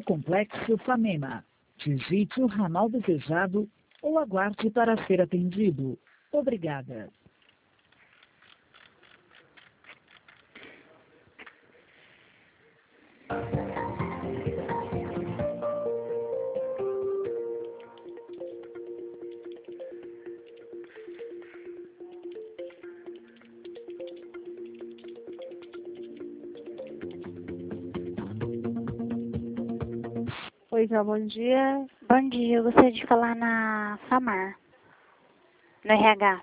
Complexo Famema. Digite o ramal desejado ou aguarde para ser atendido. Obrigada. Oi, Jó, bom dia. Bom dia, eu gostaria de falar na FAMAR, no RH.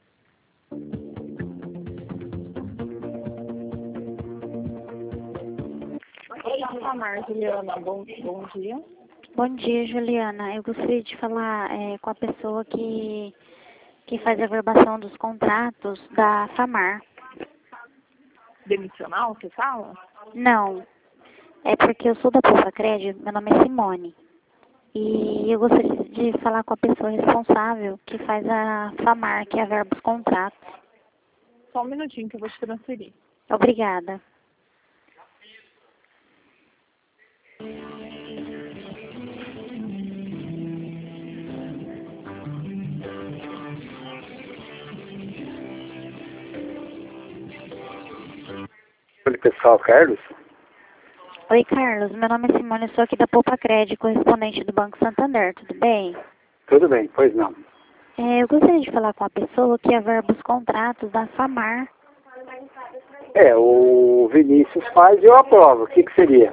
Oi, FAMAR, Juliana, bom dia. Bom dia, Juliana. Eu gostaria de falar com a pessoa que faz a verbação dos contratos da FAMAR. Demissional, você fala? Não, é porque eu sou da Poupa Crédito, meu nome é Simone. E eu gostaria de falar com a pessoa responsável que faz a FAMAR, que é a verba dos contratos. Só um minutinho que eu vou te transferir. Obrigada. Oi, pessoal, Carlos? Oi, Carlos. Meu nome é Simone, eu sou aqui da Poupa Crédito, correspondente do Banco Santander. Tudo bem? Tudo bem, pois não. Eu gostaria de falar com a pessoa que averba os contratos da FAMAR. O Vinícius faz e eu aprovo. O que seria?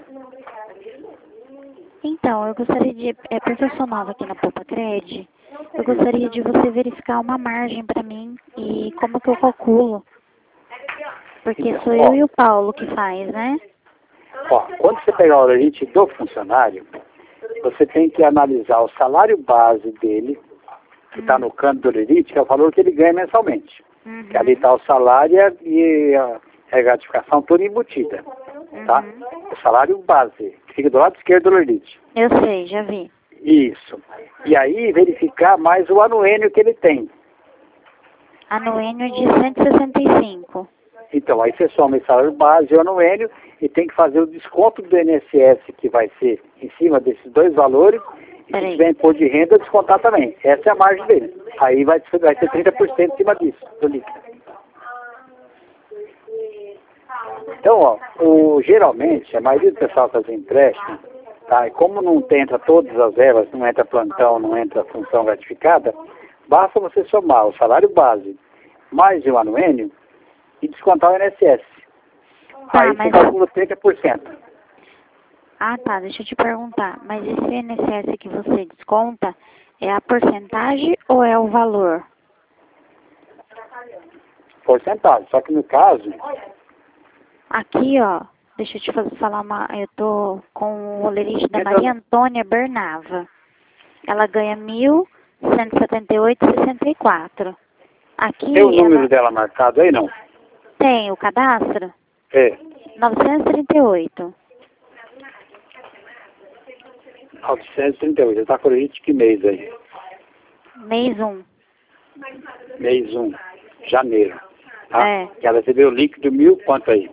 Então, eu gostaria de... porque eu sou nova aqui na Poupa Crédito, eu gostaria de você verificar uma margem para mim e como que eu calculo. Porque Então, sou eu e o Paulo que faz, né? Quando você pegar o limite do funcionário, você tem que analisar o salário base dele, que está no canto do limite, que é o valor que ele ganha mensalmente. Que ali está o salário e a gratificação toda embutida, tá? O salário base, que fica do lado esquerdo do limite. Eu sei, já vi. Isso. E aí verificar mais o anuênio que ele tem. Anuênio de 165. Então, aí você soma esse salário base e o anuênio e tem que fazer o desconto do INSS, que vai ser em cima desses dois valores, e se tiver imposto de renda, descontar também. Essa é a margem dele. Aí vai ter 30% em cima disso, do líquido. Então, geralmente, a maioria do pessoal faz empréstimo, tá? E como não entra todas as verbas, não entra plantão, não entra função gratificada, basta você somar o salário base mais o anuênio e descontar o INSS. Aí você calcula 30%. Ah, tá. Deixa eu te perguntar. Mas esse INSS que você desconta é a porcentagem ou é o valor? Porcentagem. Só que no caso... Aqui, ó. Deixa eu te falar uma... Eu tô com o olerite da Maria Antônia Bernava. Ela ganha 1.178,64. Aqui... Tem o número dela marcado aí, não? Tem o cadastro? É. 938. 938. Está com olerite que mês aí? Mês 1. Mês 1. Janeiro. Tá? É. Ela recebeu líquido 1.000, quanto aí?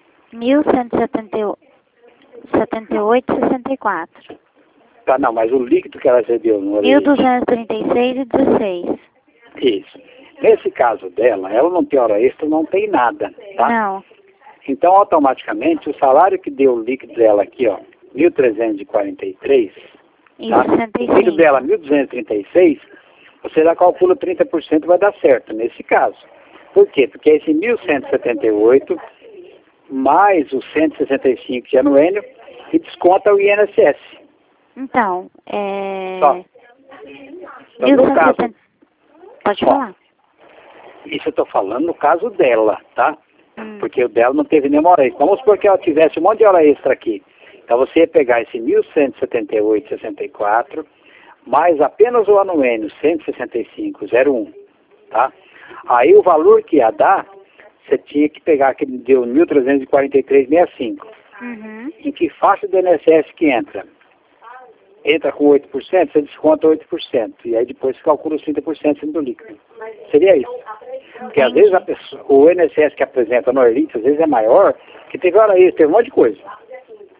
1.178,64. Tá, não, mas o líquido que ela recebeu no olerite... 1.236,16. Isso. Nesse caso dela, ela não tem hora extra, não tem nada, tá? Não. Então, automaticamente, o salário que deu o líquido dela aqui, ó, 1.343, tá? O líquido dela, 1.236, você já calcula 30% vai dar certo, nesse caso. Por quê? Porque esse 1.178, mais os 165 de anuênio, e desconta o INSS. Então, Então, no caso... Pode falar. Isso eu estou falando no caso dela, tá? Porque o dela não teve nenhuma hora extra. Vamos supor que ela tivesse um monte de hora extra aqui. Então você ia pegar esse 1.178,64, mais apenas o anuênio 165,01, tá? Aí o valor que ia dar, você tinha que pegar aquele que deu 1.343,65. Em que faixa do INSS que entra? Entra com 8%, você desconta 8%. E aí depois você calcula os 30% do líquido. Seria isso. Porque às vezes o INSS que apresenta no olerite, às vezes é maior, que teve hora extra, teve um monte de coisa.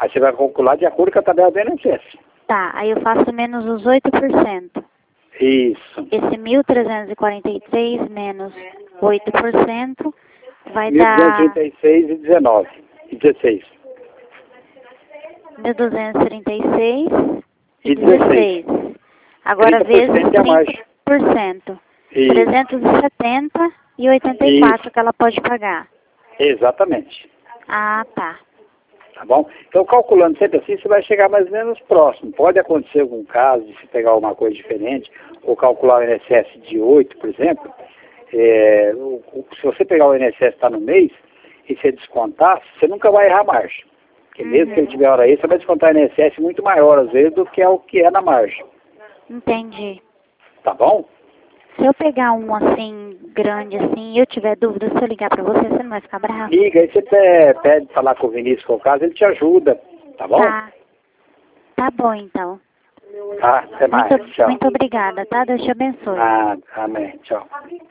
Aí você vai calcular de acordo com a tabela do INSS. Tá, aí eu faço menos os 8%. Isso. Esse 1.343 menos 8% vai 1.236 e 19. E 16. dar 1.236 E e 16. Agora 30% vezes é a margem. 30%. Isso. 370 e 84 Isso. que ela pode pagar. Exatamente. Ah, tá. Tá bom? Então, calculando sempre assim, você vai chegar mais ou menos próximo. Pode acontecer algum caso de você pegar alguma coisa diferente, ou calcular o INSS de 8, por exemplo. Se você pegar o INSS que está no mês, e você descontar, você nunca vai errar a margem. Porque mesmo que ele tiver hora extra, você vai descontar o INSS muito maior, às vezes, do que é o que é na margem. Entendi. Tá bom? Se eu pegar um assim, grande assim, e eu tiver dúvida, se eu ligar pra você, você não vai ficar bravo? Liga, aí você pede falar com o Vinícius, que é o caso, ele te ajuda. Tá bom? Tá. Tá bom, então. Tá, até mais. Tchau. Muito obrigada, tá? Deus te abençoe. Amém. Tchau.